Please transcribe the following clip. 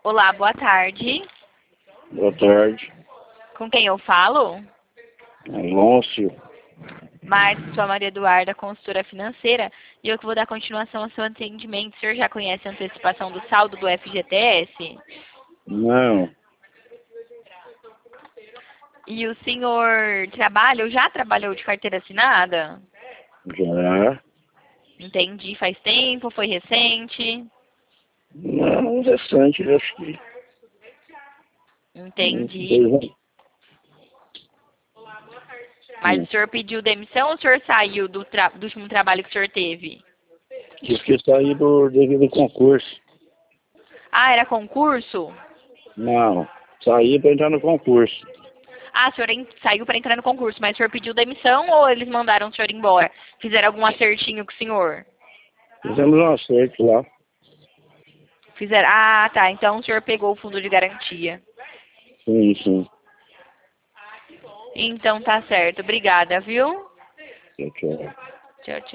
Olá, boa tarde. Boa tarde. Com quem eu falo? Alonso. Márcia, sou a Maria Eduarda, consultora financeira, e eu que vou dar continuação ao seu atendimento. O senhor já conhece a antecipação do saldo do FGTS? Não, E o senhor trabalha ou já trabalhou de carteira assinada? já. Entendi, faz tempo, foi recente? Não, recente, acho que. Entendi. Mas o senhor pediu demissão ou o senhor saiu do último trabalho que o senhor teve? Tive que sair devido ao concurso. Ah, era concurso? Não, saí para entrar no concurso. Ah, o senhor saiu para entrar no concurso, mas o senhor pediu demissão ou eles mandaram o senhor embora? Fizeram algum acertinho com o senhor? Fizemos um acerto lá. Fizeram. Ah, tá. Então o senhor pegou o fundo de garantia. Sim, sim. Então tá certo. Obrigada, viu? Tchau, tchau. Tchau, tchau.